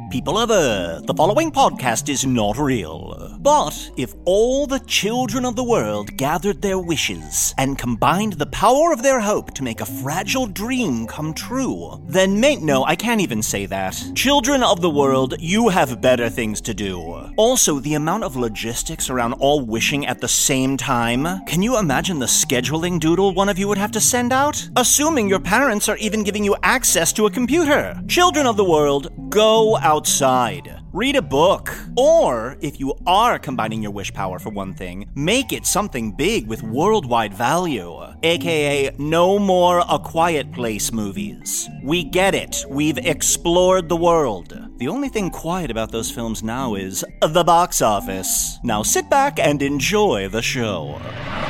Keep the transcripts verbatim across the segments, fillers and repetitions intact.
People of Earth, the following podcast is not real. But if all the children of the world gathered their wishes and combined the power of their hope to make a fragile dream come true, then mate, no, I can't even say that. Children of the world, you have better things to do. Also, the amount of logistics around all wishing at the same time. Can you imagine the scheduling doodle one of you would have to send out? Assuming your parents are even giving you access to a computer. Children of the world, go outside. Read a book. Or, if you are combining your wish power for one thing, make it something big with worldwide value. A K A no more A Quiet Place movies. We get it. We've explored the world. The only thing quiet about those films now is the box office. Now sit back and enjoy the show.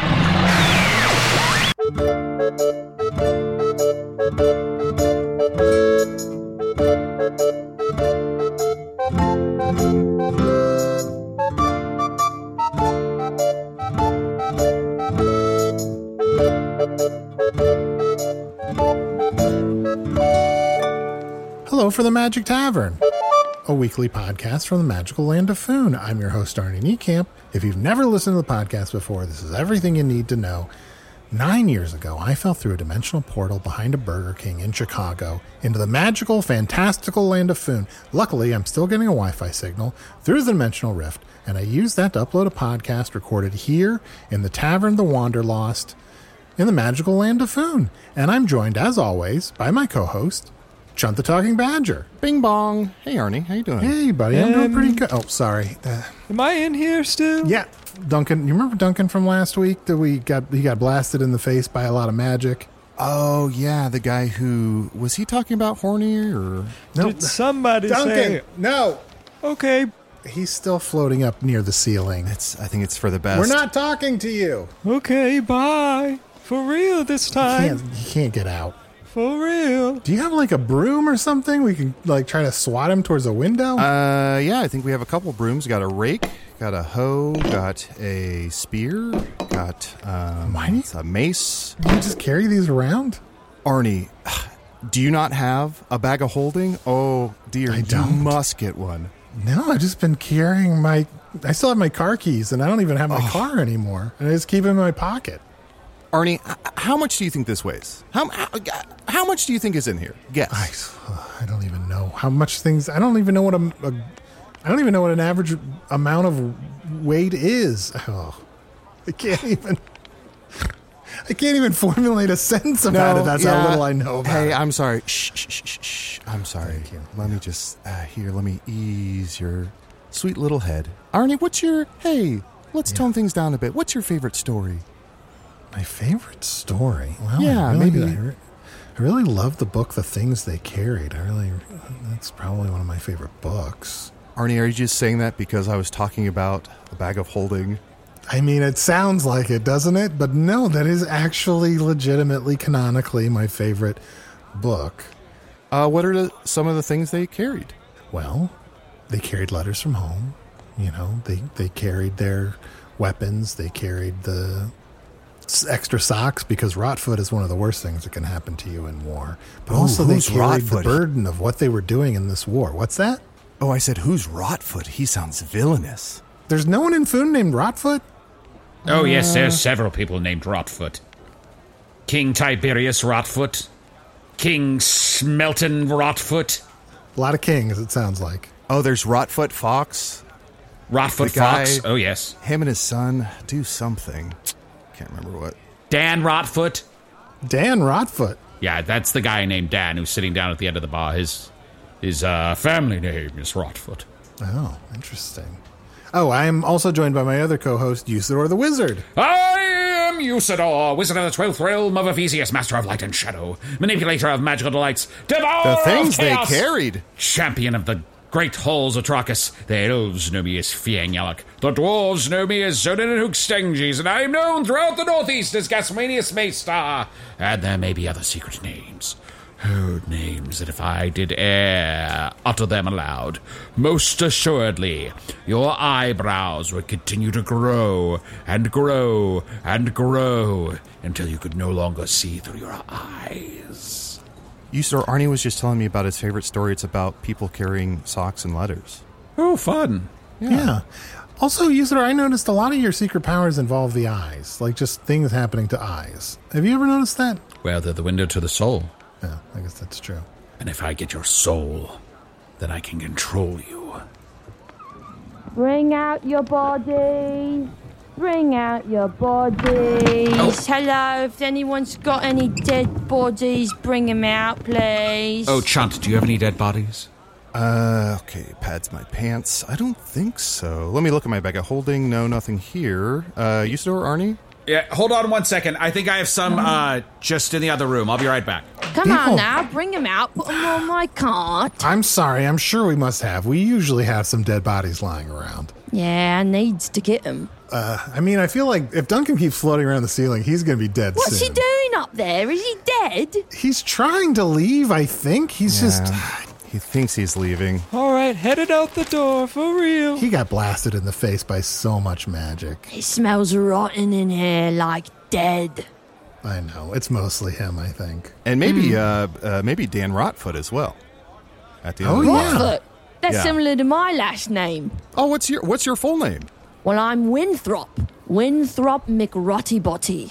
Hello for the Magic Tavern, a weekly podcast from the magical land of Foon. I'm your host, Arnie Niekamp. If you've never listened to the podcast before, this is everything you need to know. Nine years ago, I fell through a dimensional portal behind a Burger King in Chicago into the magical, fantastical land of Foon. Luckily, I'm still getting a Wi-Fi signal through the dimensional rift, and I used that to upload a podcast recorded here in the Tavern the Wanderlost in the magical land of Foon. And I'm joined, as always, by my co-host, Chunt the Talking Badger. Bing bong. Hey, Arnie. How you doing? Hey, buddy. I'm doing pretty good. Oh, sorry. Uh, Am I in here still? yeah. Duncan, you remember Duncan from last week that we got, he got blasted in the face by a lot of magic? Oh, yeah. The guy who, was he talking about horny or? No. Did somebody Duncan, say? no. Okay. He's still floating up near the ceiling. It's, I think it's for the best. We're not talking to you. Okay, bye. For real this You time. can't, you can't get out. For real. Do you have like a broom or something? We can like try to swat him towards a window? Uh, yeah, I think we have a couple brooms. Got a rake, got a hoe, got a spear, got um, Why do you- a mace. Do you just carry these around? Arnie, do you not have a bag of holding? Oh, dear. I You don't. must get one. No, I've just been carrying my... I still have my car keys, and I don't even have my Oh. car anymore. And I just keep it in my pocket. Arnie, h- how much do you think this weighs? How, how, how much do you think is in here? Guess. I, I don't even know how much things... I don't even know what a, a... I don't even know what an average amount of weight is. Oh, I can't even... I can't even formulate a sentence about it. That's yeah. how little I know about Hey, it. I'm sorry. Shh, shh, shh, shh, shh. I'm sorry. Thank you. Let me just, uh, here, let me ease your sweet little head. Arnie, what's your, hey, let's Yeah. tone things down a bit. What's your favorite story? My favorite story? Well, Yeah, I really, maybe- I, re- I really love the book, The Things They Carried. I really... That's probably one of my favorite books. Arnie, are you just saying that because I was talking about the bag of holding? I mean, it sounds like it, doesn't it? But no, that is actually legitimately, canonically my favorite book. Uh, what are the, some of the things they carried? Well, they carried letters from home. You know, they, they carried their weapons. They carried the s- extra socks because rotfoot is one of the worst things that can happen to you in war. But Ooh, also they who's carried the Rotfoot? burden of what they were doing in this war. What's that? Oh, I said, who's Rotfoot? He sounds villainous. There's no one in Foon named Rotfoot? Oh, yes, there's several people named Rotfoot. King Tiberius Rotfoot. King Smelton Rotfoot. A lot of kings, it sounds like. Oh, there's Rotfoot Fox. Rotfoot The guy- Fox. Oh, yes. Him and his son do something. Can't remember what. Dan Rotfoot. Dan Rotfoot. Yeah, that's the guy named Dan who's sitting down at the end of the bar. His, his uh, family name is Rotfoot. Oh, interesting. Oh, I am also joined by my other co-host, Usador the Wizard. I am Usador, wizard of the twelfth realm of Ephesius, master of light and shadow, manipulator of magical delights, devourer The of things they chaos, carried. champion of the great halls of Atrakas. The elves know me as Fiangyalak. The dwarves know me as Zonin and Hookstanges, and I am known throughout the northeast as Gasmanius Maystar. And there may be other secret names. Oh, names that if I did e'er utter them aloud, most assuredly your eyebrows would continue to grow and grow and grow until you could no longer see through your eyes. Usador Arnie was just telling me about his favorite story. It's about people carrying socks and letters. Oh, fun. Yeah. yeah. Also, Usador, I noticed a lot of your secret powers involve the eyes, like just things happening to eyes. Have you ever noticed that? Well, they're the window to the soul. Yeah, I guess that's true. And if I get your soul, then I can control you. Bring out your body. Bring out your bodies. Oh. Hello, if anyone's got any dead bodies, bring them out, please. Oh, Chunt, do you have any dead bodies? Uh, okay, pads my pants. I don't think so. Let me look at my bag of holding. No, nothing here. Uh, Usador Arnie? Yeah, hold on one second. I think I have some, uh, just in the other room. I'll be right back. Come People- on now, bring them out, put them on my cart. I'm sorry, I'm sure we must have. We usually have some dead bodies lying around. Yeah, I needs to get them. Uh, I mean, I feel like if Duncan keeps floating around the ceiling, he's going to be dead What's soon. he doing up there? Is he dead? He's trying to leave, I think. He's Yeah. just... He thinks he's leaving. All right, headed out the door for real. He got blasted in the face by so much magic. It smells rotten in here, like dead. I know. It's mostly him, I think. And maybe, uh, uh, maybe Dan Rotfoot as well. At the end Oh, of the yeah. line. Rotfoot. That's Yeah. similar to my last name. Oh, what's your what's your full name? Well, I'm Winthrop. Winthrop McRottybotty.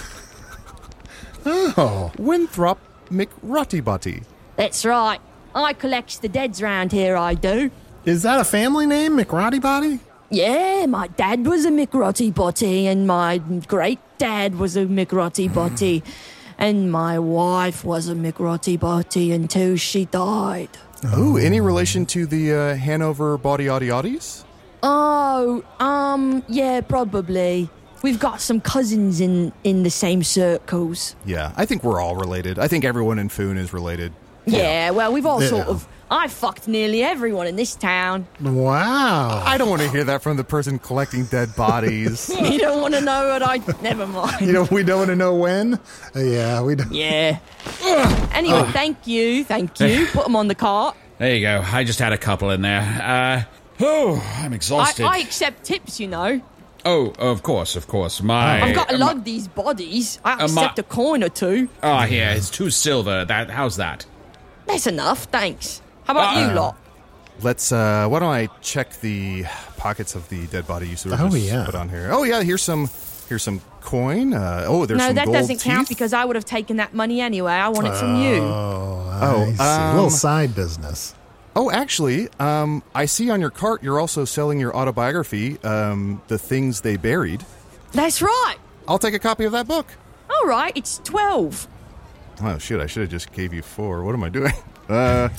Oh. Winthrop McRottybotty. That's right. I collects the deads round here, I do. Is that a family name, McRotty Body? Yeah, my dad was a McRottybotty, and my great-dad was a McRottybotty, and my wife was a McRottybotty until she died. Oh, any relation to the uh, Hanover Body Oddy Oddies? Oh, um, yeah, probably. We've got some cousins in, in the same circles. Yeah, I think we're all related. I think everyone in Foon is related. Yeah, well, we've all Yeah. sort of... I fucked nearly everyone in this town. Wow. I don't want to hear that from the person collecting dead bodies. You don't want to know what I... Never mind. You know, we don't want to know when? Uh, yeah, we don't. Yeah. Anyway, thank you, thank you. Put them on the cart. There you go. I just had a couple in there. Uh, oh, I'm I, exhausted. I accept tips, you know. Oh, of course, of course. My... I've got to uh, lug these bodies. I my- accept a coin or two. Oh, here, it's two silver. That, how's that? That's enough, thanks. How about Uh, you lot? Let's, uh, why don't I check the pockets of the dead body you sort of Oh, just yeah. put on here? Oh, yeah, here's some, here's some coin. Uh, oh, there's No, some that gold doesn't count teeth. because I would have taken that money anyway. I want it from you. Oh, I Oh, see. a little um, side business. Oh, actually, um, I see on your cart you're also selling your autobiography, um, The Things They Buried. That's right. I'll take a copy of that book. All right, it's twelve. Oh, shit, I should have just gave you four. What am I doing? Uh,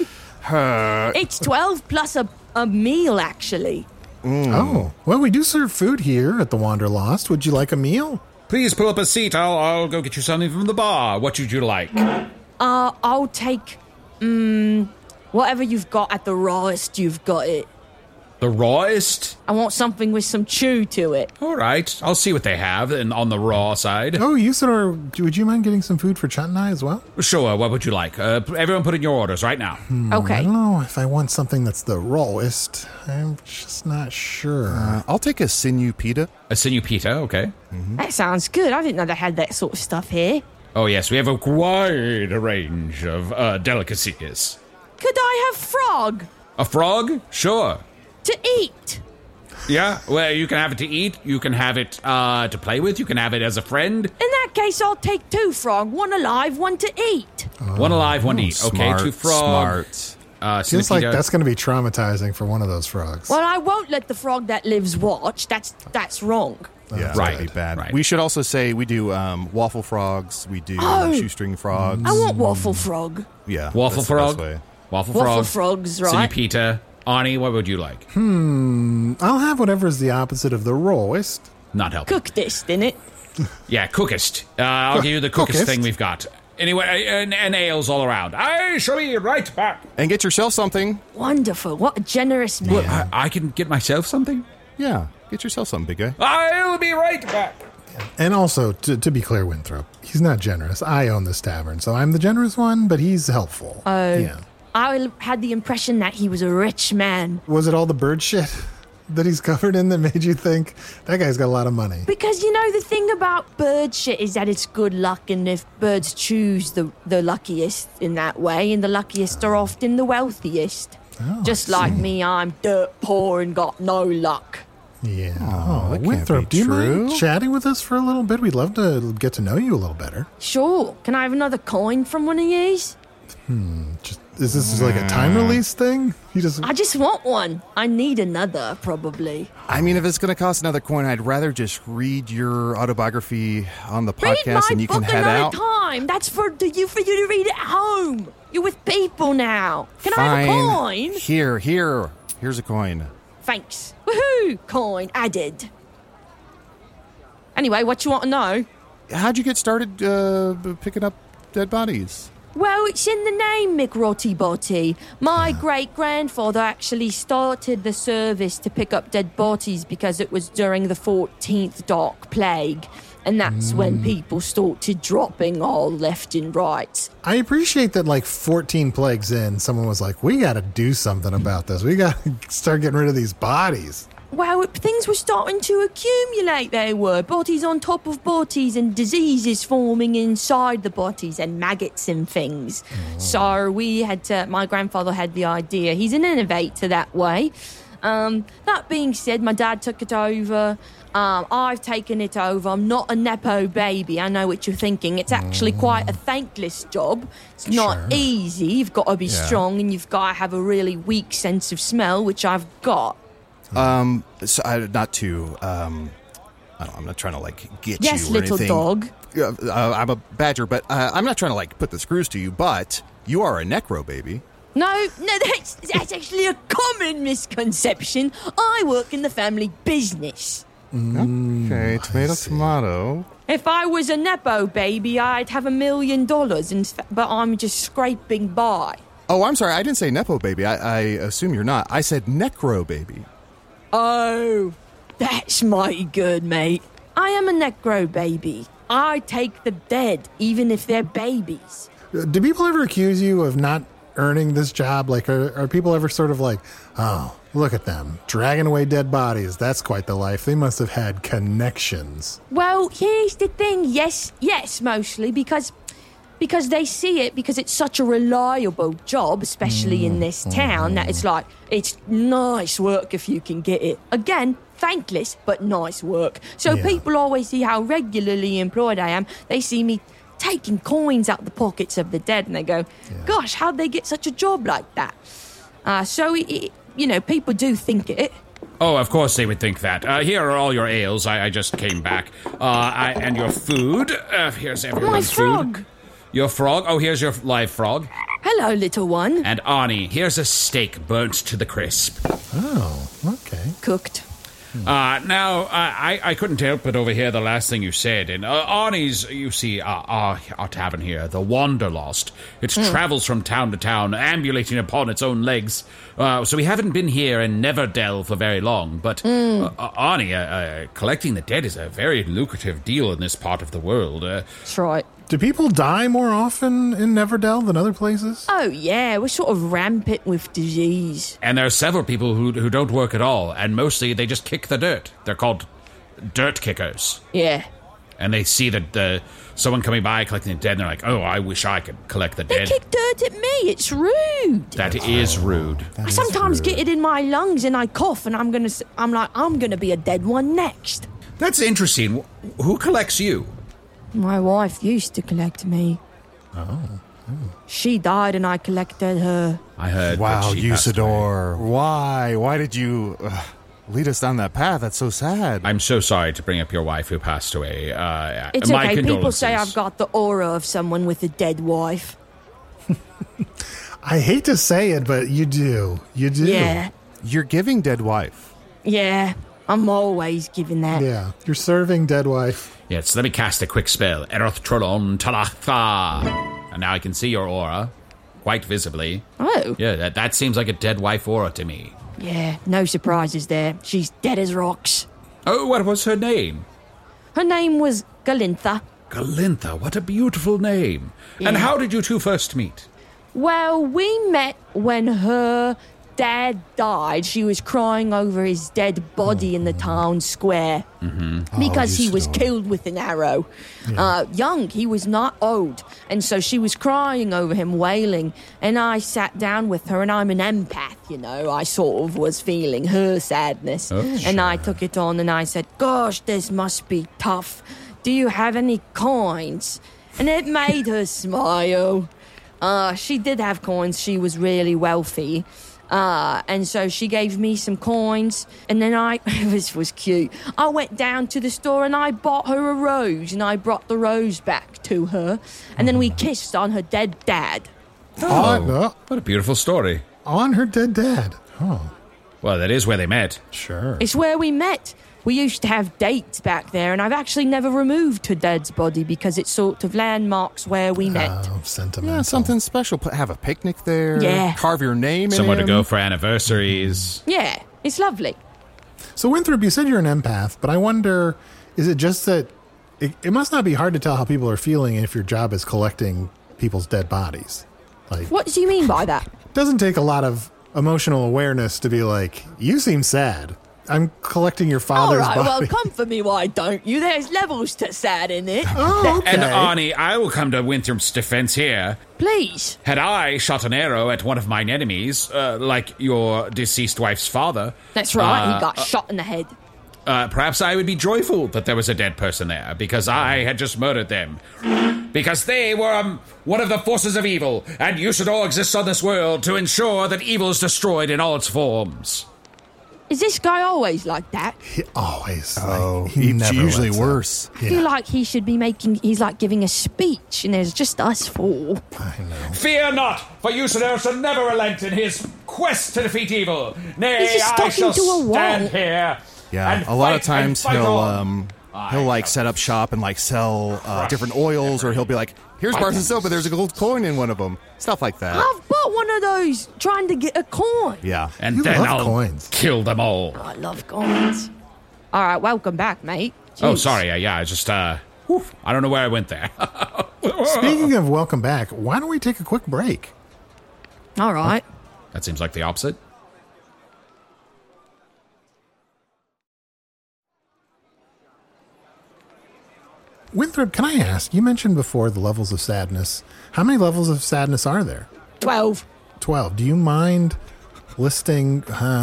uh, It's twelve plus a, a meal, actually. Oh, well, we do serve food here at the Wanderlost. Would you like a meal? Please pull up a seat. I'll, I'll go get you something from the bar. What would you like? Uh, I'll take, um, whatever you've got at the rawest you've got it. The rawest? I want something with some chew to it. All right. I'll see what they have and on the raw side. Oh, Usador, would you mind getting some food for Chunt and I as well? Sure, what would you like? Uh, everyone put in your orders right now. I Okay. don't know if I want something that's the rawest. I'm just not sure. uh, I'll take a sinew pita. A sinew pita, okay. That sounds good. I didn't know they had that sort of stuff here. Oh, yes, we have a wide range of uh, delicacies. Could I have frog A frog? Sure. to eat? Yeah, well, you can have it to eat. You can have it uh, to play with. You can have it as a friend. In that case, I'll take two frog, one alive, one to eat. One alive, one to eat. Okay, Smart, two frog. Smart. Uh, Feels like Sinapita. that's going to be traumatizing for one of those frogs. Well, I won't let the frog that lives watch. That's that's wrong. Yeah, Right, that'd be bad. right. We should also say we do um, waffle frogs. We do Oh. shoestring frogs. I want waffle frog. Yeah, Waffle that's the best frog. way. Waffle Waffle frog. frogs, right? Sinapita. Ani, what would you like? I'll have whatever's the opposite of the rawest. Not helping. Cook this, didn't it? Yeah, cookest. Uh, I'll give you the cookest Cookest? thing we've got. Anyway, and, and ales all around. I shall be right back. And get yourself something. Wonderful. What a generous man. I, I can get myself something? Yeah, get yourself something, big guy. I'll be right back. And also, to, to be clear, Winthrop, he's not generous. I own this tavern, so I'm the generous one, but he's helpful. Oh. Yeah. I had the impression that he was a rich man. Was it all the bird shit? that he's covered in that made you think that guy's got a lot of money? Because, you know, the thing about bird shit is that it's good luck, and if birds choose the, the luckiest in that way, and the luckiest are often the wealthiest. Oh, Just I like see. me, I'm dirt poor and got no luck. Yeah. Oh, that can't Winthrop, be do you true. mind chatting with us for a little bit? We'd love to get to know you a little better. Sure. Can I have another coin from one of yous? Just, is this just like a time release thing? You just I just want one. I need another, probably. I mean, if it's going to cost another coin, I'd rather just read your autobiography on the Read podcast my and you book can head another out. time. That's for the, you for you to read at home. You're with people now. Can Fine. I have a coin? Here, here. Here's a coin. Thanks. Woohoo! Coin added. Anyway, what you want to know? How'd you get started uh, picking up dead bodies? Well, it's in the name, Mick Rotty Botty. My great-grandfather actually started the service to pick up dead bodies because it was during the fourteenth Dark Plague. And that's when people started dropping all left and right. I appreciate that, like, fourteen plagues in, someone was like, we got to do something about this. We got to start getting rid of these bodies. Well, things were starting to accumulate, they were. Bodies on top of bodies and diseases forming inside the bodies and maggots and things. So we had to, my grandfather had the idea. He's an innovator that way. Um, that being said, my dad took it over. Um, I've taken it over. I'm not a Nepo baby. I know what you're thinking. It's actually quite a thankless job. It's not Sure. easy. You've got to be Yeah. strong and you've got to have a really weak sense of smell, which I've got. Um, so, uh, not to, um, I don't, I'm not trying to, like, get Yes, you or little anything. dog. Uh, uh, I'm a badger, but uh, I'm not trying to, like, put the screws to you, but you are a necro baby. No, no, that's, that's actually a common misconception. I work in the family business. Okay, tomato, tomato. If I was a Nepo baby, I'd have a million dollars, and f- but I'm just scraping by. Oh, I'm sorry, I didn't say nepo baby. I, I assume you're not. I said necro baby. Oh, that's mighty good, mate. I am a necro baby. I take the dead, even if they're babies. Uh, Do people ever accuse you of not earning this job? Like, are, are people ever sort of like, oh, look at them, dragging away dead bodies. That's quite the life. They must have had connections. Well, here's the thing. Yes, yes, mostly because because they see it because it's such a reliable job, especially in this town, that it's like it's nice work if you can get it. Again, thankless, but nice work. So Yeah. people always see how regularly employed I am. They see me taking coins out the pockets of the dead, and they go, "Gosh, how'd they get such a job like that?" Uh, so it, it, you know, people do think it. Oh, of course they would think that. Uh, here are all your ales. I, I just came back. Uh, I, and your food. Uh, here's My everyone's frog. food. Your frog. Oh, here's your live frog. Hello, little one. And Arnie, here's a steak burnt to the crisp. Oh, okay. Cooked. Uh, now, I, I couldn't help but overhear the last thing you said. And uh, Arnie's, you see, uh, our, our tavern here, the Wanderlost. It travels from town to town, ambulating upon its own legs. Uh, so we haven't been here in Neverdell for very long. But, uh, uh, Arnie, uh, uh, collecting the dead is a very lucrative deal in this part of the world. Uh, That's right. Do people die more often in Neverdell than other places? Oh, yeah, we're sort of rampant with disease. and there are several people who, who don't work at all, and mostly they just kick the dirt. They're called dirt kickers. Yeah. And they see that uh, someone coming by collecting the dead, and they're like, oh, I wish I could collect the They dead. kick dirt at me. It's rude. That is rude. I sometimes get it in my lungs and I cough and I'm gonna. s- I'm like, I'm gonna be a dead one next. That's interesting. Wh- Who collects you? My wife used to collect me. Oh. She died and I collected her. I heard. Wow, that she passed away. Usador. Why? Why did you uh, lead us down that path? That's so sad. I'm so sorry to bring up your wife who passed away. Uh, It's my okay. People say condolences. I've got the aura of someone with a dead wife. I hate to say it, but you do. You do. Yeah. You're giving dead wife. Yeah. I'm always giving that. Yeah. You're serving dead wife. Yes, let me cast a quick spell. Eroth Trolon Talatha. And now I can see your aura quite visibly. Oh. Yeah, that, that seems like a dead wife aura to me. Yeah. No surprises there. She's dead as rocks. Oh, what was her name? Her name was Galintha. Galintha, what a beautiful name. And Yeah. how did you two first meet? Well, we met when her dad died, she was crying over his dead body in the town square Mm-hmm. because Oh, he was Usador. killed with an arrow. Uh, young, he was not old. And so she was crying over him, wailing. And I sat down with her, and I'm an empath, you know. I sort of was feeling her sadness. Oh, and I took it on and I said, gosh, this must be tough. Do you have any coins? And it made her smile. Uh, she did have coins. She was really wealthy. Uh, and so she gave me some coins, and then I, this was cute, I went down to the store and I bought her a rose, and I brought the rose back to her, and then we kissed on her dead dad. On, oh, What a beautiful story. on her dead dad. Oh, Well, that is where they met. sure. It's where we met. We used to have dates back there, and I've actually never removed her dad's body because it's sort of landmarks where we met. Oh, sentimental. Yeah, something special. Put, have a picnic there. Yeah. Carve your name Somewhere in to him. go for anniversaries. Yeah, it's lovely. So, Winthrop, you said you're an empath, but I wonder, is it just that it, it must not be hard to tell how people are feeling if your job is collecting people's dead bodies? Like, What do you mean by that? it doesn't take a lot of emotional awareness to be like, you seem sad. I'm collecting your All father's right, well, body. come for me, why don't you? There's levels to sad in it. Oh, okay. And Arnie, I will come to Winthrop's defense here. Please. Had I shot an arrow at one of mine enemies, uh, like your deceased wife's father, That's right, uh, he got shot in the head. uh, perhaps I would be joyful that there was a dead person there, because I had just murdered them. Because they were um, one of the forces of evil, and Usador exists on this world to ensure that evil is destroyed in all its forms. Is this guy always like that? He always. Oh, like, he it's never usually lets up. worse. I feel like he should be making, he's like giving a speech, and there's just us four. I know. Fear not, for Usador shall never relent in his quest to defeat evil. Nay, He's just I talking shall to a wall. stand here. Yeah, and a lot of fight and times fight he'll on. um he'll like set up shop and like sell uh, different oils, or he'll be like, "Here's bars of soap, but there's a gold coin in one of them." Stuff like that. I've bought one of those trying to get a coin. Yeah. And You then love I'll coins. kill them all. I love coins. All right, welcome back, mate. Oh, Jeez. sorry. Uh, yeah, I just, uh, whew, I don't know where I went there. Speaking of welcome back, why don't we take a quick break? All right. That seems like the opposite. Winthrop, can I ask? You mentioned before the levels of sadness. How many levels of sadness are there? twelve. twelve. Do you mind listing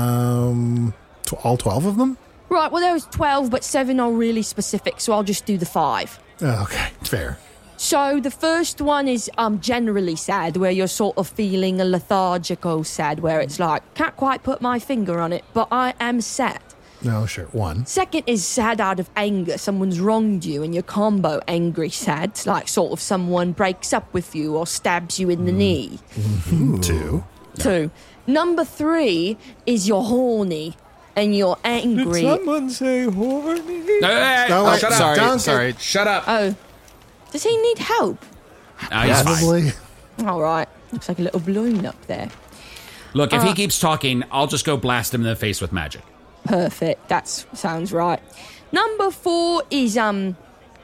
um, tw- all twelve of them? Right, well, there was twelve, but seven are really specific, so I'll just do the five. Oh, okay, fair. So the first one is um generally sad, where you're sort of feeling a lethargical sad, where it's like, can't quite put my finger on it, but I am sad. No, sure. One. Second is sad out of anger. Someone's wronged you and your combo angry sad, like sort of someone breaks up with you or stabs you in the knee. Two. Two. Number three is you're horny and you're Did angry. someone say horny? No, hey, No, oh, wait, shut up. sorry, Duncan. sorry. Shut up. Oh. Does he need help? Ah, he's fine. Probably. All right. Looks like a little balloon up there. Look, if Uh, he keeps talking, I'll just go blast him in the face with magic. Perfect. That sounds right. Number four is um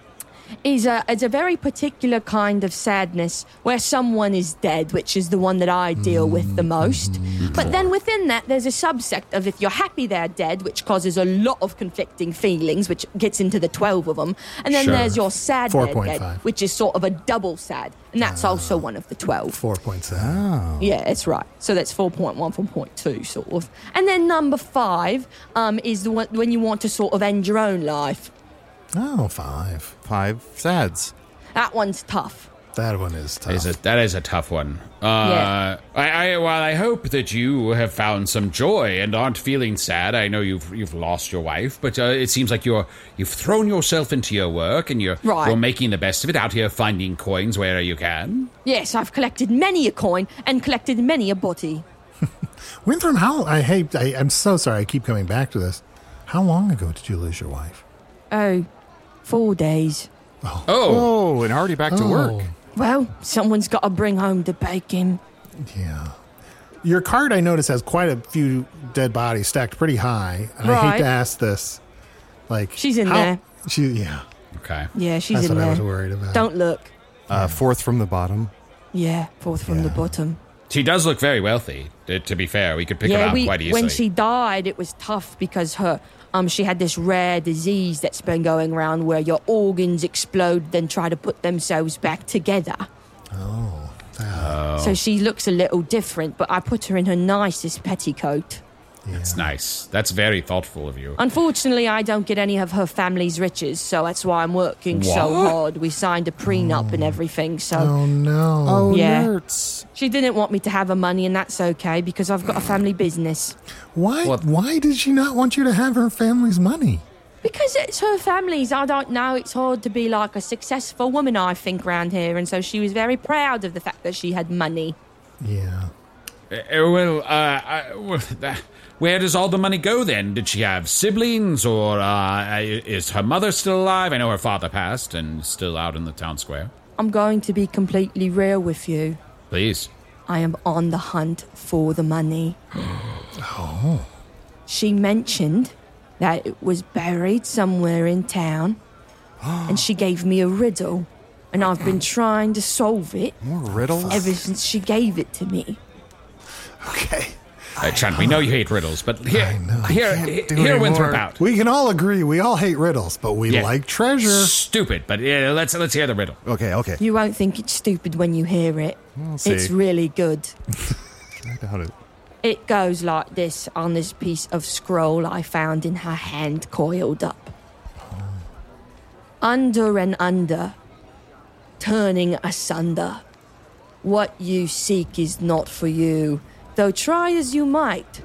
is a it's a very particular kind of sadness where someone is dead, which is the one that I deal with the most. But then within that, there's a subsect of if you're happy they're dead, which causes a lot of conflicting feelings, which gets into the twelve of them. And then Sure. there's your sad they're dead, four point five. which is sort of a double sad, and that's also one of the twelve. Four point seven. Yeah, that's right. So that's four point one, four point two, sort of. And then number five um, is the one when you want to sort of end your own life. Oh, five. Five sads. That one's tough. That one is tough. Is it? That is a tough one. Uh, Yeah. I, I, well, I hope that you have found some joy and aren't feeling sad. I know you've you've lost your wife, but uh, it seems like you're you've thrown yourself into your work and you're Right. you're making the best of it out here, finding coins where you can. Yes, I've collected many a coin and collected many a body. Winthrop, how I hate I, I'm so sorry I keep coming back to this. How long ago did you lose your wife? Oh, four days. Oh, Oh, and already back to work. Well, someone's got to bring home the bacon. Yeah. Your card, I notice, has quite a few dead bodies stacked pretty high. And I hate Right. to ask this. Like She's in how- there. She, yeah. okay. Yeah, she's That's in what there. I was worried about. Don't look. Uh, fourth from the bottom. Yeah, fourth from Yeah. the bottom. She does look very wealthy, to, to be fair. We could pick her yeah, out we, quite easily. when she died, it was tough because her um she had this rare disease that's been going around where your organs explode, then try to put themselves back together. Oh, that. So she looks a little different, but I put her in her nicest petticoat. That's nice. That's very thoughtful of you. Unfortunately, I don't get any of her family's riches, so that's why I'm working so What? hard. We signed a prenup and everything, so Oh, no. Oh, Yeah. nerds. she didn't want me to have her money, and that's okay because I've got a family business. Why, What? why did she not want you to have her family's money? Because it's her family's, I don't know. It's hard to be like a successful woman, I think, around here, and so she was very proud of the fact that she had money. Yeah. Uh, well, uh, I, well, uh, where does all the money go then? Did she have siblings, or uh, is her mother still alive? I know her father passed and still out in the town square. I'm going to be completely real with you. Please. I am on the hunt for the money. Oh. She mentioned that it was buried somewhere in town, and she gave me a riddle, and I've been trying to solve it More riddles? ever since she gave it to me. Okay. Uh, Chunt, we know you hate riddles, but here, I know. I here, can't do here, anymore. Winthrop out. We can all agree we all hate riddles, but we Yeah. like treasure. Stupid, but yeah, let's let's hear the riddle. Okay, okay. You won't think it's stupid when you hear it. We'll see. It's really good. I doubt it. It goes like this on this piece of scroll I found in her hand coiled up. Under and under, turning asunder. What you seek is not for you, though try as you might.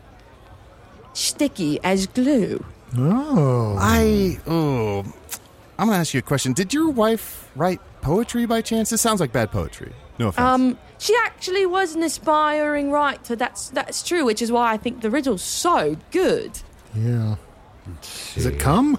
Sticky as glue. Oh. I, oh, I'm going to ask you a question. Did your wife write poetry by chance? This sounds like bad poetry. No offense. Um, she actually was an aspiring writer, that's that's true, which is why I think the riddle's so good. Yeah. Does it come?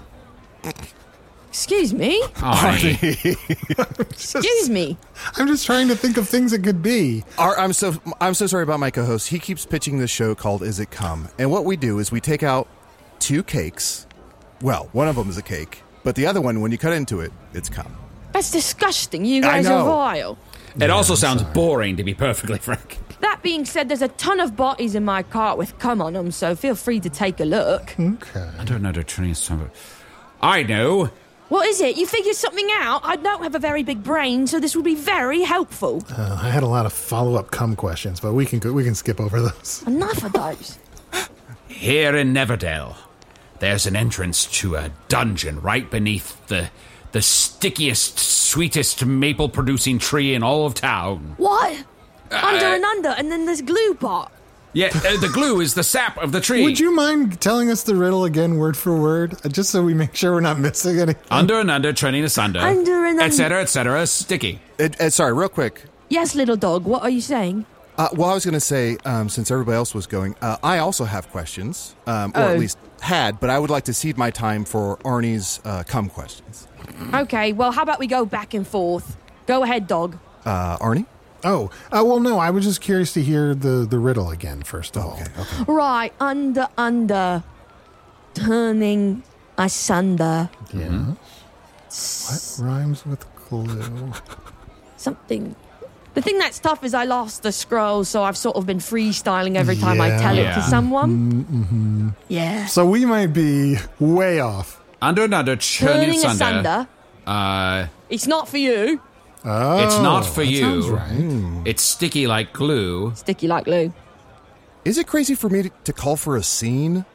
Excuse me? Arnie. Excuse me. I'm just trying to think of things it could be. Our, I'm so I'm so sorry about my co-host. He keeps pitching this show called Is It Come? And what we do is we take out two cakes. Well, one of them is a cake, but the other one, when you cut into it, it's cum. That's disgusting. You I guys know. are vile. It also I'm sounds sorry. boring, to be perfectly frank. That being said, there's a ton of bodies in my cart with cum on them, so feel free to take a look. Okay. I don't know the Chinese number. I know. What is it? You figured something out? I don't have a very big brain, so this would be very helpful. Uh, I had a lot of follow-up cum questions, but we can go, we can skip over those. Enough of those. Here in Neverdale, there's an entrance to a dungeon right beneath the the stickiest, sweetest maple-producing tree in all of town. What? Under and under, and then there's glue part. Yeah, uh, the glue is the sap of the tree. Would you mind telling us the riddle again, word for word, uh, just so we make sure we're not missing anything? Under and under, turning asunder. Under and Et under. cetera, et cetera, sticky. It, uh, sorry, real quick. Yes, little dog, what are you saying? Uh, well, I was going to say, um, since everybody else was going, uh, I also have questions, um, or Oh. at least had, but I would like to cede my time for Arnie's uh, cum questions. Okay, well, how about we go back and forth? Go ahead, dog. Uh, Arnie? Oh, uh, well, no, I was just curious to hear the, the riddle again, first of all. Okay, okay. Right, under, under, turning asunder. Yeah. What rhymes with glue? Something. The thing that's tough is I lost the scroll, so I've sort of been freestyling every time I Yeah. tell it Yeah. to someone. Mm-hmm. Yeah. So we might be way off. Under and under, turning, Turning asunder. asunder. Uh, It's not for you. Oh, it's not for that you. sounds right. It's sticky like glue. Sticky like glue. Is it crazy for me to, to call for a scene?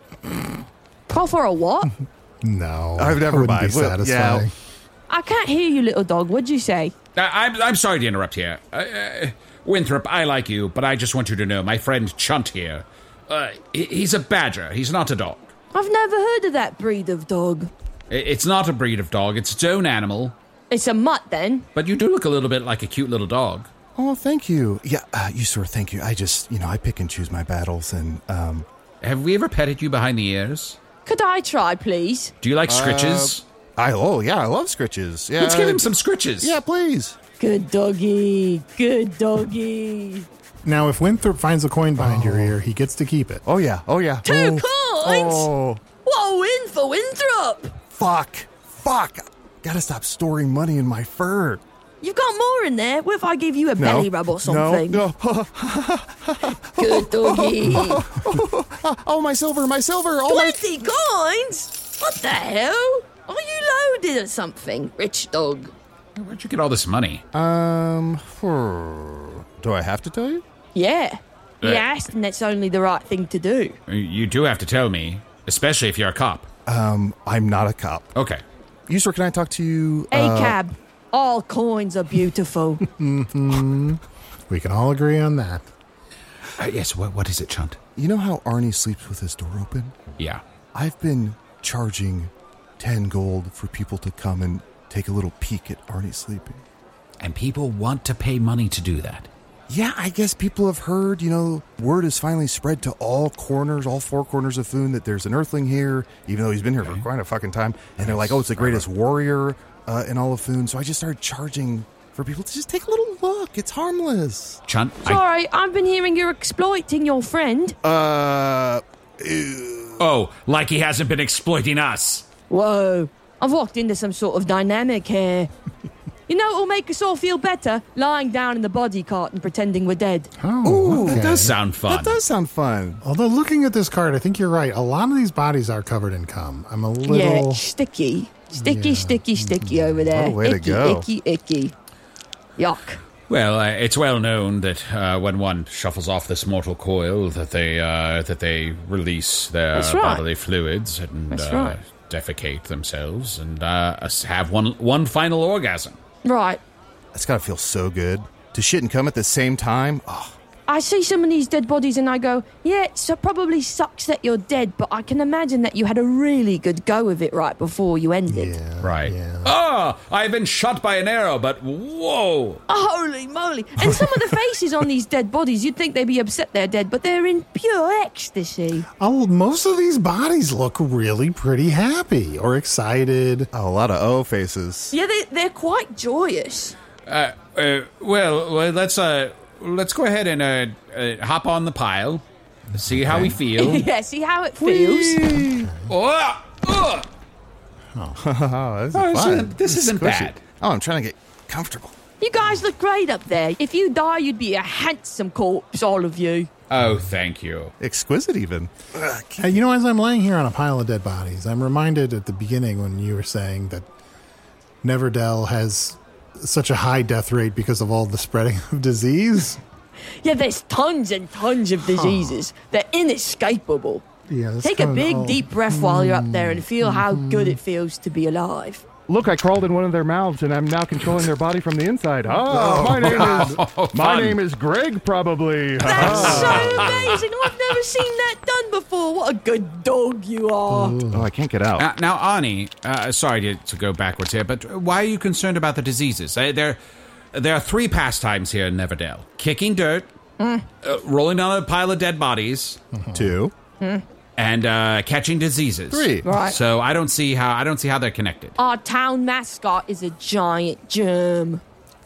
Call for a what? No, I've never that wouldn't mind. be Well, satisfying. yeah. I can't hear you, little dog. What'd you say? Uh, I'm, I'm sorry to interrupt here. Uh, uh, Winthrop, I like you, but I just want you to know my friend Chunt here. Uh, he- he's a badger. He's not a dog. I've never heard of that breed of dog. I- It's not a breed of dog. It's its own animal. It's a mutt, then. But you do look a little bit like a cute little dog. Oh, thank you. Yeah, uh, you sir, thank you. I just, you know, I pick and choose my battles, and um, Have we ever petted you behind the ears? Could I try, please? Do you like scritches? I oh yeah, I love scritches. Yeah, Let's give him some scritches. Yeah, please. Good doggy. Good doggy. Now, if Winthrop finds a coin behind your ear, he gets to keep it. Oh yeah, oh yeah. Two oh, coins? Oh, What a win for Winthrop! fuck, fuck. Gotta stop storing money in my fur. You've got more in there. What if I give you a No. belly rub or something? No, no. Good doggy. Oh, my silver, my silver. All my... Twenty coins? What the hell? Are you loaded or something, rich dog? Where'd you get all this money? Um, for... do I have to tell you? Yeah. He Uh, asked, and that's only the right thing to do. You do have to tell me, especially if you're a cop. Um, I'm not a cop. Okay. Yusor, can I talk to you? A uh, cab. All coins are beautiful. We can all agree on that. Uh, yes, what, what is it, Chunt? You know how Arnie sleeps with his door open? Yeah. I've been charging ten gold for people to come and take a little peek at Arnie sleeping. And people want to pay money to do that. Yeah, I guess people have heard, you know, word has finally spread to all corners, all four corners of Foon that there's an Earthling here, even though he's been here for quite a fucking time. And they're like, oh, it's the greatest warrior uh, in all of Foon. So I just started charging for people to just take a little look. It's harmless. Chunt, I... Sorry, I've been hearing you're exploiting your friend. Uh... Oh, like he hasn't been exploiting us. Whoa. I've walked into some sort of dynamic here. You know what'll make us all feel better? Lying down in the body cart and pretending we're dead. Oh, Ooh, okay. That does sound fun. That does sound fun. Although looking at this card, I think you're right. A lot of these bodies are covered in cum. I'm a little... Yeah, it's sticky. Sticky, Yeah. sticky, sticky over there. What a way to icky, go. icky, icky. Yuck. Well, uh, it's well known that uh, when one shuffles off this mortal coil, that they uh, that they release their That's right. bodily fluids and That's uh, right. defecate themselves and uh, us have one one final orgasm. Right. That's gotta feel so good. To shit and come at the same time? Oh, I see some of these dead bodies and I go, yeah, it so probably sucks that you're dead, but I can imagine that you had a really good go of it right before you ended. Yeah, Right. Yeah. Oh, I've been shot by an arrow, but whoa! Holy moly. And some of the faces on these dead bodies, you'd think they'd be upset they're dead, but they're in pure ecstasy. Oh, most of these bodies look really pretty happy or excited. a lot of O faces. Yeah, they, they're quite joyous. Uh, uh, well, well, let's uh, let's go ahead and uh, uh, hop on the pile, see how we feel. Yeah, see how it feels? oh, oh. Oh, this is Oh, this fun. isn't- this isn't squishy. bad. Oh, I'm trying to get comfortable. You guys look great up there. If you die, you'd be a handsome corpse, all of you. Oh, thank you. Exquisite, even. Ugh, Uh, you know, as I'm laying here on a pile of dead bodies, I'm reminded at the beginning when you were saying that Neverdell has such a high death rate because of all the spreading of disease. Yeah, there's tons and tons of diseases. They're inescapable. Yeah, that's Take a kinda big, all- deep breath while you're up there and feel how good it feels to be alive. Look, I crawled in one of their mouths, and I'm now controlling their body from the inside. Ah, my name is my fun. name is Greg, probably. That's Ah. so amazing. I've never seen that done before. What a good dog you are. Oh, I can't get out. Now, now Ani, uh, sorry to, to go backwards here, but why are you concerned about the diseases? Uh, there, there are three pastimes here in Neverdale: kicking dirt, uh, rolling down a pile of dead bodies, Two. and uh, catching diseases. Three. Right. So I don't see how I don't see how they're connected. Our town mascot is a giant germ.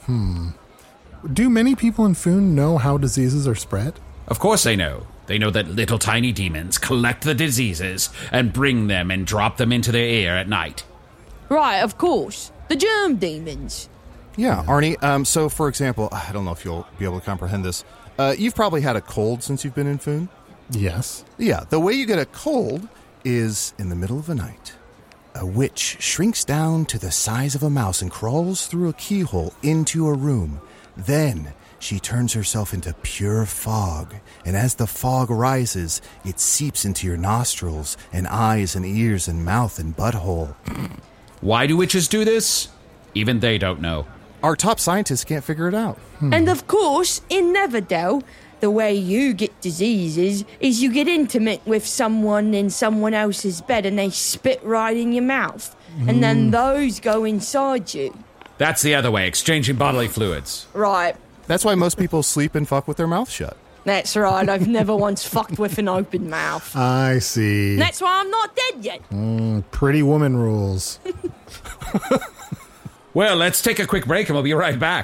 Do many people in Foon know how diseases are spread? Of course they know. They know that little tiny demons collect the diseases and bring them and drop them into their ear at night. Right, of course. The germ demons. Yeah, Arnie. Um, so, for example, I don't know if you'll be able to comprehend this. Uh, you've probably had a cold since you've been in Foon. Yes. Yeah, the way you get a cold is in the middle of the night. A witch shrinks down to the size of a mouse and crawls through a keyhole into a room. Then she turns herself into pure fog, and as the fog rises, it seeps into your nostrils and eyes and ears and mouth and butthole. Why do witches do this? Even they don't know. Our top scientists can't figure it out. And of course, in Neverdell, the way you get diseases is you get intimate with someone in someone else's bed and they spit right in your mouth. And then those go inside you. That's the other way, exchanging bodily fluids. Right. That's why most people sleep and fuck with their mouth shut. That's right. I've never once fucked with an open mouth. I see. That's why I'm not dead yet. Pretty woman rules. Well, let's take a quick break and we'll be right back.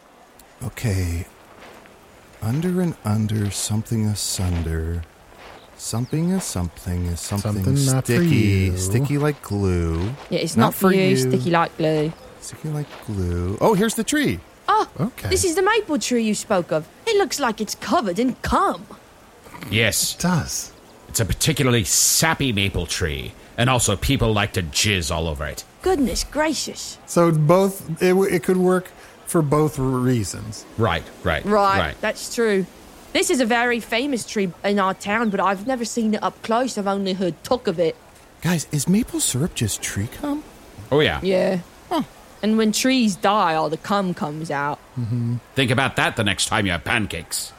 Okay. Under and under, something asunder. Something is something is something, Something not for sticky. you. Sticky like glue. Yeah, it's not, Not for for you, you. sticky like glue. Sticky like glue. Oh, here's the tree. Oh, Okay. this is the maple tree you spoke of. It looks like it's covered in cum. Yes, It does. it's a particularly sappy maple tree, and also people like to jizz all over it. Goodness gracious. So both, it, w- it could work for both reasons. Right, right, Right, right. that's true. This is a very famous tree in our town, but I've never seen it up close. I've only heard talk of it. Guys, is maple syrup just tree cum? Oh, yeah. Yeah. And when trees die, all the cum comes out. Think about that the next time you have pancakes.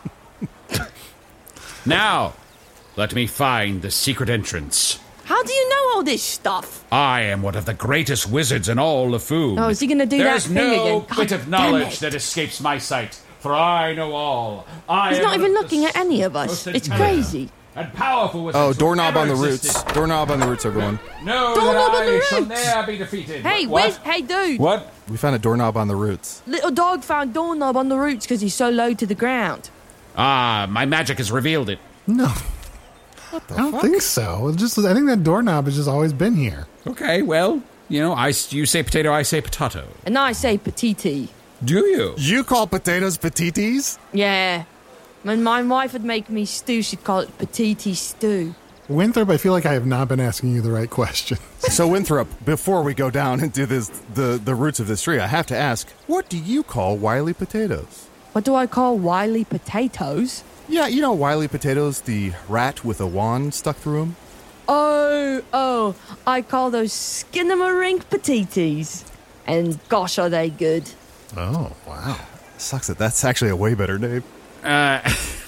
Now, let me find the secret entrance. How do you know all this stuff? I am one of the greatest wizards in all of food. Oh, is he gonna do There's that thing no again? bit God of damn knowledge it. that escapes my sight, for I know all. I He's am not one even of the looking at any of us. most It's intelligent crazy. And powerful wizards Oh, who doorknob ever on the existed. roots. Doorknob on the roots, everyone. No, Doorknob that on the I shall roots. ne'er be defeated. Hey, what? where's, hey, dude. What? We found a doorknob on the roots. Little dog found doorknob on the roots because he's so low to the ground. Ah, my magic has revealed it. No. I don't think so. It just I think that doorknob has just always been here. Okay, well, you know, I you say potato, I say potato. And I say petite. Do you? You call potatoes patites? Yeah. When my wife would make me stew, she'd call it petite stew. Winthrop, I feel like I have not been asking you the right question. So, Winthrop, before we go down into this, the, the roots of this tree, I have to ask, what do you call wily potatoes? What do I call wily potatoes? Yeah, you know wily potatoes, the rat with a wand stuck through him? Oh, oh, I call those skinamarink petites. And gosh, are they good. Oh, wow. Sucks that that's actually a way better name. Uh,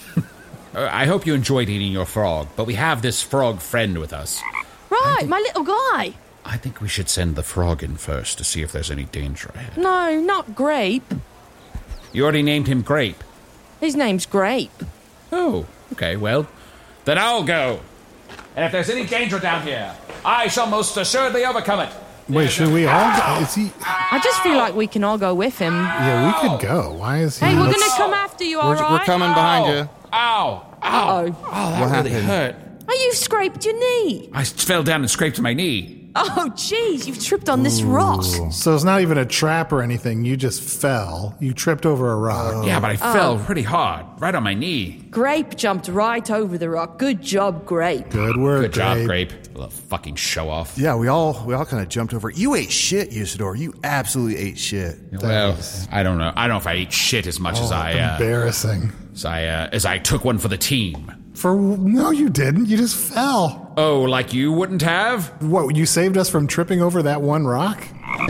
I hope you enjoyed eating your frog, but we have this frog friend with us. Right, my little guy. I think we should send the frog in first to see if there's any danger ahead. No, not Grape. You already named him Grape. His name's Grape. Oh, okay, well, then I'll go. And if there's any danger down here, I shall most assuredly overcome it. Wait, should we all go? Is he? I just feel like we can all go with him. Yeah, we could go. Why is he? Hey, we're Let's- gonna come after you, all We're, right? we're coming behind you. Ow! Ow! Uh-oh. Oh, that What really happened? hurt. Oh, you've scraped your knee. I fell down and scraped my knee. Oh, jeez, you've tripped on this rock. So it's not even a trap or anything. You just fell. You tripped over a rock. Yeah, but I Oh. fell pretty hard, right on my knee. Grape jumped right over the rock. Good job, Grape. Good work, Good job, Grape. Grape. Little fucking show off. Yeah, we all we all kind of jumped over. You ate shit, Usador. You absolutely ate shit. Well, is- I don't know. I don't know if I ate shit as much as I uh, Embarrassing. as I uh, as I took one for the team. For no, you didn't. You just fell. Oh, like you wouldn't have? What? You saved us from tripping over that one rock?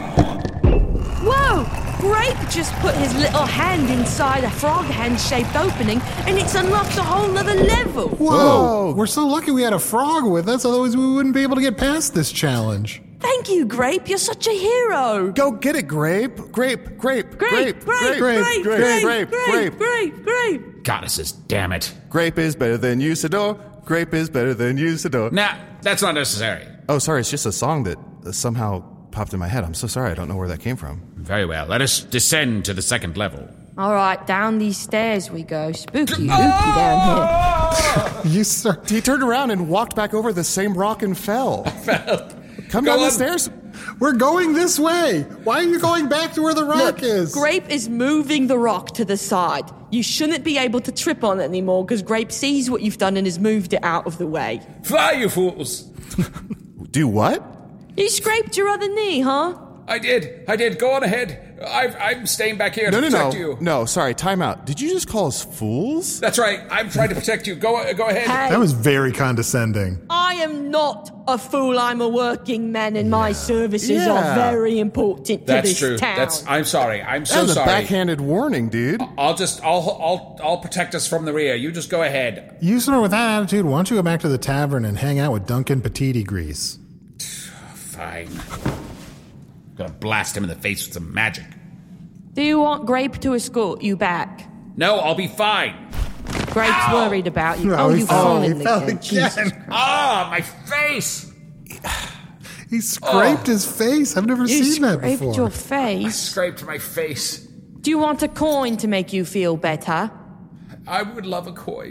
Whoa! Grape just put his little hand inside a frog hand-shaped opening, and it's unlocked a whole other level. Whoa! We're so lucky we had a frog with us. Otherwise, we wouldn't be able to get past this challenge. Thank you, Grape. You're such a hero. Go get it, grape, grape, grape, Grape, grape, grape, grape, grape, grape, grape, grape, grape. Goddesses, damn it. Grape is better than Usador. Grape is better than Usador. Nah, that's not necessary. Oh, sorry, it's just a song that uh, somehow popped in my head. I'm so sorry. I don't know where that came from. Very well. Let us descend to the second level. All right, down these stairs we go. Spooky, spooky down here. You sir. He turned around and walked back over the same rock and fell. Come down Go the on. stairs. We're going this way. Why are you going back to where the rock Look, is? Grape is moving the rock to the side. You shouldn't be able to trip on it anymore because Grape sees what you've done and has moved it out of the way. Fly, you fools! Do what? You scraped your other knee, huh? I did. I did. Go on ahead. I've, I'm staying back here No, to no, protect no. you. No, sorry, time out. Did you just call us fools? That's right. I'm trying to protect you. Go, go ahead. Hey, That was very condescending. I am not a fool. I'm a working man, and my services Yeah. are very important to That's this true. town. That's. I'm sorry. I'm so That was a sorry. backhanded warning, dude. I'll just. I'll. I'll. I'll protect us from the rear. You just go ahead. You sort of with that attitude, why don't you go back to the tavern and hang out with Duncan Petite Grease? Fine. Gonna blast him in the face with some magic. Do you want Grape to escort you back? No, I'll be fine. Grape's Ow. worried about you. No, oh, he you've fell. fallen He fell again. Jesus again. Ah, my face. He scraped his face. I've never You seen that scraped before. your face. Scraped my face. Do you want a coin to make you feel better? I would love a coin.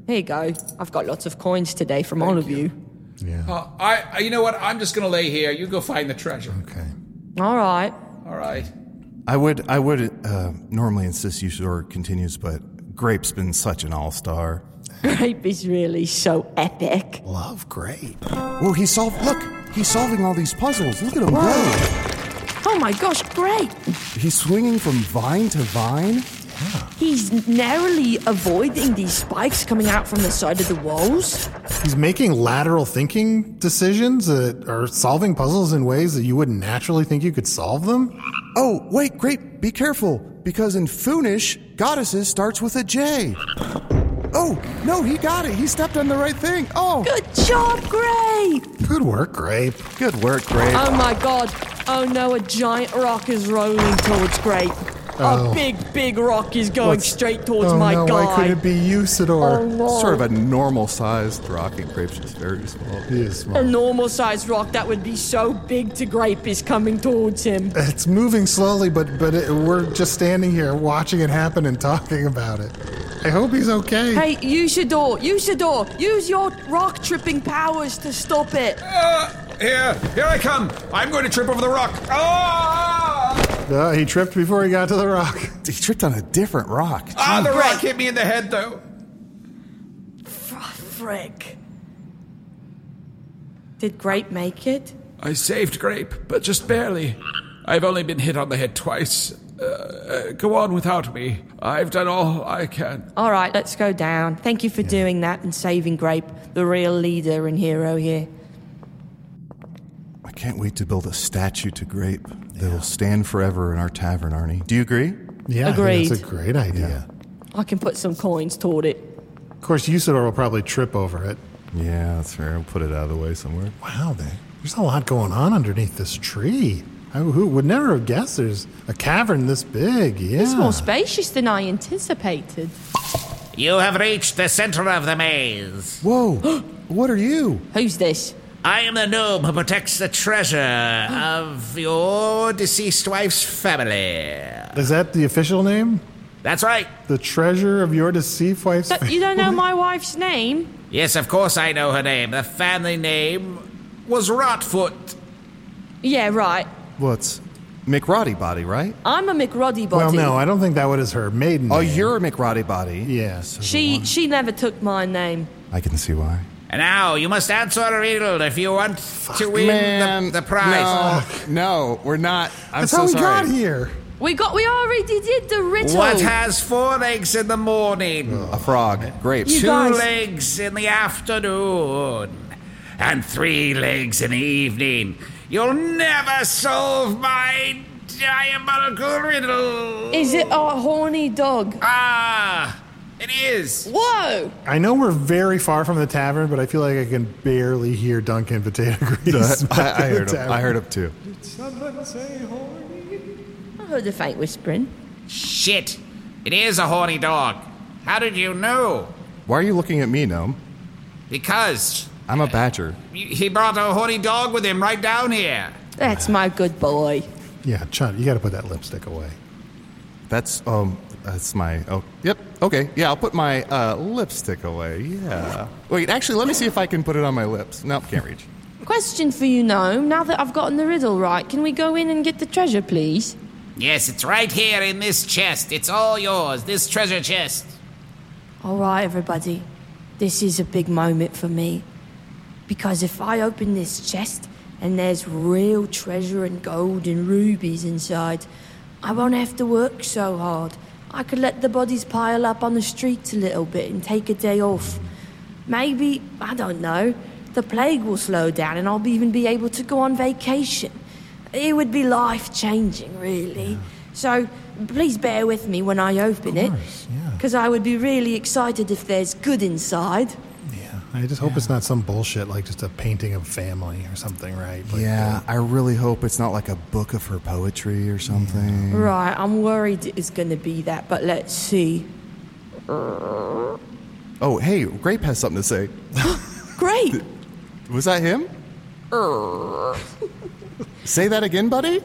Here you go. I've got lots of coins today from all of you. Yeah. Uh, I, I- you know what? I'm just gonna lay here. You go find the treasure. Okay. All right. All right. I would, I would uh, normally insist Usador continues, but Grape's been such an all-star. Grape is really so epic. Love Grape. Well, he solved. Look, he's solving all these puzzles. Look at him go. Oh my gosh, Grape! He's swinging from vine to vine. He's narrowly avoiding these spikes coming out from the side of the walls. He's making lateral thinking decisions that are solving puzzles in ways that you wouldn't naturally think you could solve them. Oh, wait, Grape, be careful, because in Foonish, goddesses starts with a J. Oh, no, he got it. He stepped on the right thing. Oh, Good job, Grape! Good work, Grape. good work, Grape. Oh my god. Oh no, a giant rock is rolling towards Grape. Oh. A big, big rock is going What's- straight towards oh, my no, guy. Why couldn't it be Usador? Oh, no. Sort of a normal-sized rock, and Grape's just very small. He is A small. normal sized rock that would be so big to Grape is coming towards him. It's moving slowly, but but it, we're just standing here watching it happen and talking about it. I hope he's okay. Hey, Usador, Usador, use your rock tripping powers to stop it. Uh, here, here I come. I'm going to trip over the rock. Ah! Uh, he tripped before he got to the rock. He tripped on a different rock. Ah, the Great. rock hit me in the head, though. Frick. Did Grape make it? I saved Grape, but just barely. I've only been hit on the head twice. Uh, uh, go on without me. I've done all I can. All right, let's go down. Thank you for doing that and saving Grape, the real leader and hero here. I can't wait to build a statue to Grape that will stand forever in our tavern, Arnie. Do you agree? Yeah, I think Agreed. that's a great idea. I can put some coins toward it. Of course, Usador will probably trip over it. Yeah, that's fair. I'll put it out of the way somewhere. Wow, they, there's a lot going on underneath this tree. I who would never have guessed there's a cavern this big. Yeah. It's more spacious than I anticipated. You have reached the center of the maze. Whoa! What are you? Who's this? I am the gnome who protects the treasure of your deceased wife's family. Is that the official name? That's right. The treasure of your deceased wife's But you don't know my wife's name? Yes, of course I know her name. The family name was Rotfoot. Yeah, right. What's McRoddy Body, right? I'm a McRoddy body. Well, no, I don't think that was her maiden Oh, name. you're a McRoddy Body. Yeah. She she never took my name. I can see why. And now you must answer a riddle if you want to win the, the prize. No, no, we're not. I'm That's so how we sorry. got here. We got we already did the riddle. What has four legs in the morning, A frog. Grapes. You two guys- legs in the afternoon, and three legs in the evening? You'll never solve my diabolical riddle. Is it a horny dog? Ah, it is. Whoa! I know we're very far from the tavern, but I feel like I can barely hear Duncan Potato Grease. I, I heard the him. I tavern. heard him too. I heard a faint whispering. Shit, it is a horny dog. How did you know? Why are you looking at me, Gnome? Because I'm a badger. he brought a horny dog with him right down here. That's my good boy. Yeah, Chun, you got to put that lipstick away. That's um, that's my. Oh, yep. Okay. Yeah, I'll put my uh, lipstick away. Yeah. Wait, actually, let me see if I can put it on my lips. Nope, can't reach. Question for you, Gnome. Now that I've gotten the riddle right, can we go in and get the treasure, please? Yes, it's right here in this chest. It's all yours, this treasure chest. All right, everybody. This is a big moment for me. Because if I open this chest and there's real treasure and gold and rubies inside, I won't have to work so hard. I could let the bodies pile up on the streets a little bit and take a day off. Maybe, I don't know, the plague will slow down and I'll even be able to go on vacation. It would be life-changing, really. Yeah. So, please bear with me when I open it. Because I would be really excited if there's good inside. Yeah, I just hope yeah. it's not some bullshit like just a painting of family or something, right? Like, yeah, uh, I really hope it's not like a book of her poetry or something. Right, I'm worried it's going to be that, but let's see. Oh, hey, Grape has something to say. Grape! Was that him? Say that again, buddy?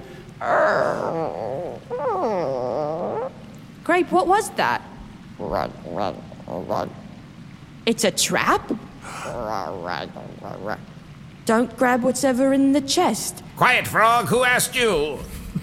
Grape, what was that? It's a trap? Don't grab whatever in the chest. Quiet, frog. Who asked you?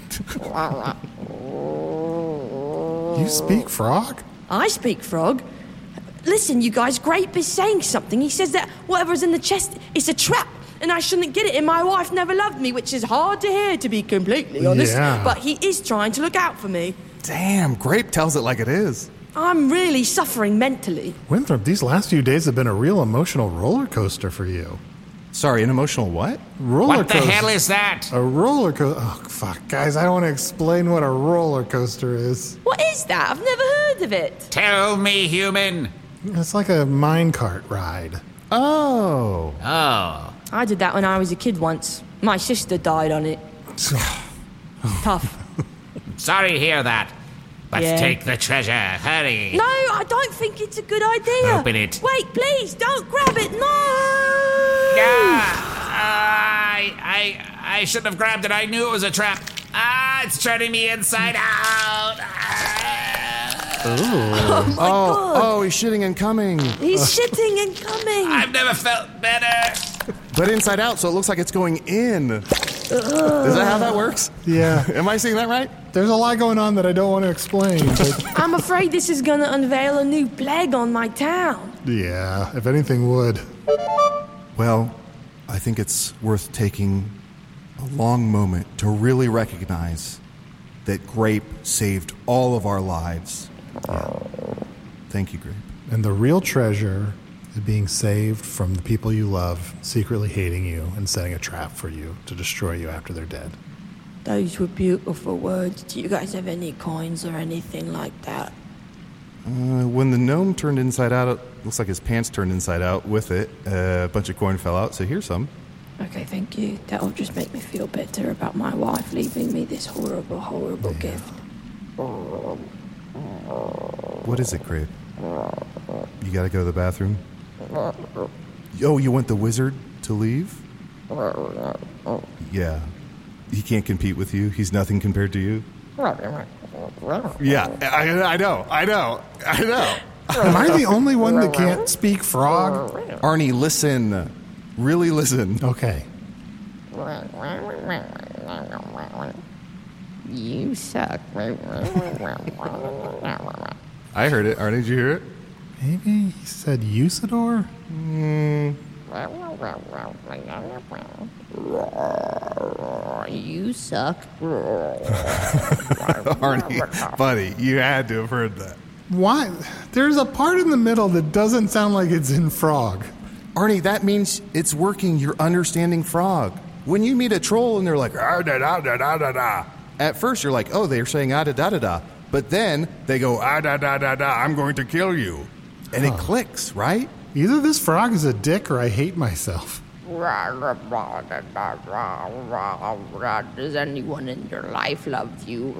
You speak frog? I speak frog. Listen, you guys, Grape is saying something. He says that whatever's in the chest is a trap, and I shouldn't get it, and my wife never loved me, which is hard to hear, to be completely honest. Yeah. But he is trying to look out for me. Damn, Grape tells it like it is. I'm really suffering mentally. Winthrop, these last few days have been a real emotional roller coaster for you. Sorry, an emotional what? Roller What the coaster. hell is that? A roller coaster. Oh, fuck, guys, I don't want to explain what a roller coaster is. What is that? I've never heard of it. Tell me, human. It's like a minecart ride. Oh. Oh. I did that when I was a kid once. My sister died on it. Tough. Sorry to hear that. Let's Yeah. take the treasure. Hurry. No, I don't think it's a good idea. Open it. Wait, please, don't grab it. No! Ah, I, I, I shouldn't have grabbed it. I knew it was a trap. Ah, it's turning me inside out. Ah. Oh, my Oh, God. oh, he's shitting and coming. He's shitting and coming. I've never felt better. But inside out, so it looks like it's going in. Is that how that works? Yeah, Am I seeing that right? there's a lot going on that I don't want to explain. But I'm afraid this is gonna unveil a new plague on my town. yeah, if anything would. Well, I think it's worth taking a long moment to really recognize that Grape saved all of our lives. Yeah. Thank you, Grape. And the real treasure is being saved from the people you love secretly hating you and setting a trap for you to destroy you after they're dead. Those were beautiful words. Do you guys have any coins or anything like that? Uh, when the gnome turned inside out, it looks like his pants turned inside out with it. Uh, a bunch of coin fell out, so here's some. Okay, thank you. That'll just make me feel better about my wife leaving me this horrible, horrible gift. What is it, Grape? You gotta go to the bathroom? Oh, you want the wizard to leave? Yeah. He can't compete with you. He's nothing compared to you. Yeah, I, I know, I know, I know. Am I the only one that can't speak frog? Arnie, listen. Really listen. Okay. You suck. I heard it. Arnie, did you hear it? Maybe he said Usador? You suck. Arnie, buddy, you had to have heard that. Why? There's a part in the middle that doesn't sound like it's in frog. Arnie, that means it's working. You're understanding frog. When you meet a troll and they're like, ah, da, da, da, da, da, da. At first you're like, oh, they're saying ah, da, da, da, da. But then they go, ah, da, da, da, da, I'm going to kill you. And it clicks, right? Either this frog is a dick or I hate myself. Does anyone in your life love you?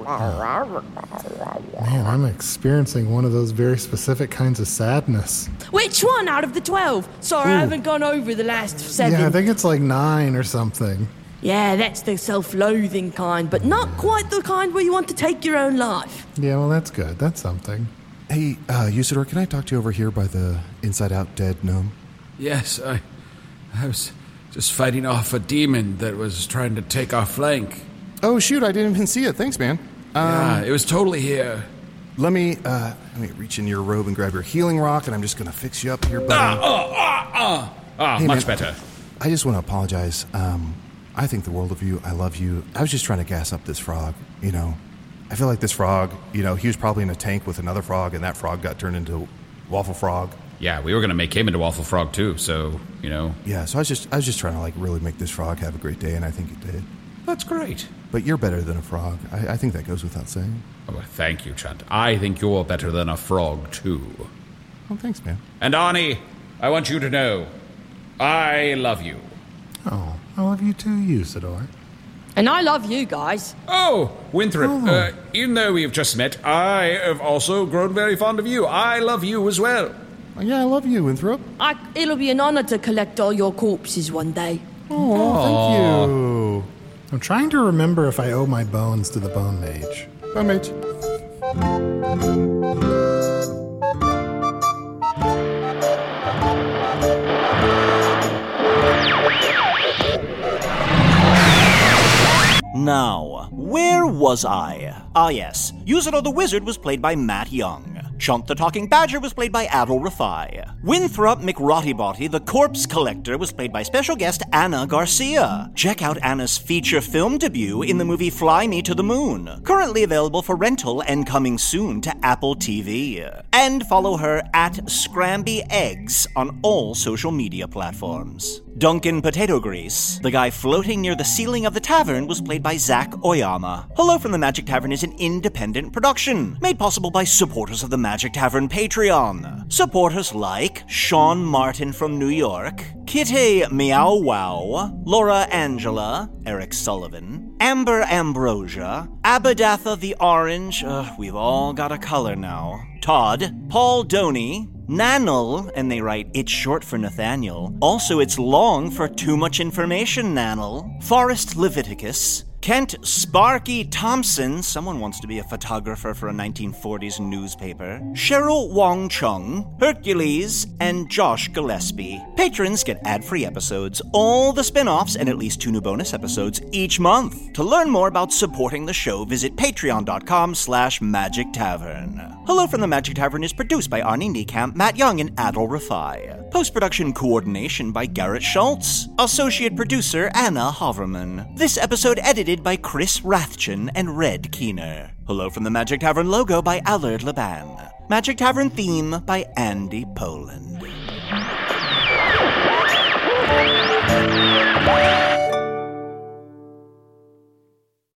Man, I'm experiencing one of those very specific kinds of sadness. Which one out of the twelve? Sorry, I haven't gone over the last seven. Yeah, I think it's like nine or something. Yeah, that's the self-loathing kind, but not quite the kind where you want to take your own life. Yeah, well, that's good. That's something. Hey, uh, Usador, can I talk to you over here by the inside-out dead gnome? Yes, I, I was just fighting off a demon that was trying to take our flank. Oh, shoot, I didn't even see it. Thanks, man. Um, yeah, it was totally here. Let me, uh, let me reach in your robe and grab your healing rock, and I'm just going to fix you up here, buddy. Ah, ah, ah, ah. Ah, Hey, much man, better. I just want to apologize. Um, I think the world of you. I love you. I was just trying to gas up this frog, you know. I feel like this frog, you know, he was probably in a tank with another frog, and that frog got turned into Waffle Frog. Yeah, we were going to make him into Waffle Frog, too, so, you know. Yeah, so I was just I was just trying to, like, really make this frog have a great day, and I think it did. That's great. But you're better than a frog. I, I think that goes without saying. Oh, well, thank you, Chunt. I think you're better than a frog, too. Oh, thanks, man. And Arnie, I want you to know, I love you. Oh, I love you too, Usador. And I love you guys. Oh, Winthrop, Oh. Uh, even though we've just met, I have also grown very fond of you. I love you as well. Oh, yeah, I love you, Winthrop. I, it'll be an honor to collect all your corpses one day. Oh, thank you. I'm trying to remember if I owe my bones to the Bone Mage. Bye, mate. Now, where was I? Ah yes, Usador the Wizard was played by Matt Young. Chunt the Talking Badger was played by Adol Rafai. Winthrop McRottybotty, the Corpse Collector, was played by special guest Anna Garcia. Check out Anna's feature film debut in the movie Fly Me to the Moon, currently available for rental and coming soon to Apple T V. And follow her at Scramby Eggs on all social media platforms. Duncan Potato Grease, the guy floating near the ceiling of the tavern, was played by Zach Oyama. Hello from the Magic Tavern is an independent production, made possible by supporters of the Magic Tavern Patreon. Supporters like Sean Martin from New York, Kitty Meow Wow, Laura Angela, Eric Sullivan, Amber Ambrosia, Abadatha the Orange, uh, we've all got a color now, Todd, Paul Doney, Nanel, and they write, it's short for Nathaniel. Also, it's long for too much information, Nanel. Forrest Leviticus, Kent Sparky Thompson, someone wants to be a photographer for a nineteen forties newspaper, Cheryl Wong Chung, Hercules, and Josh Gillespie. Patrons get ad-free episodes, all the spin-offs, and at least two new bonus episodes each month. To learn more about supporting the show, visit patreon.com slash Magic Tavern. Hello from the Magic Tavern is produced by Arnie Niekamp, Matt Young, and Adol Rafai. Post-production coordination by Garrett Schultz. Associate producer Anna Hoverman. This episode edited by Chris Rathjen and Red Keener. Hello from the Magic Tavern logo by Allard Laban. Magic Tavern theme by Andy Poland.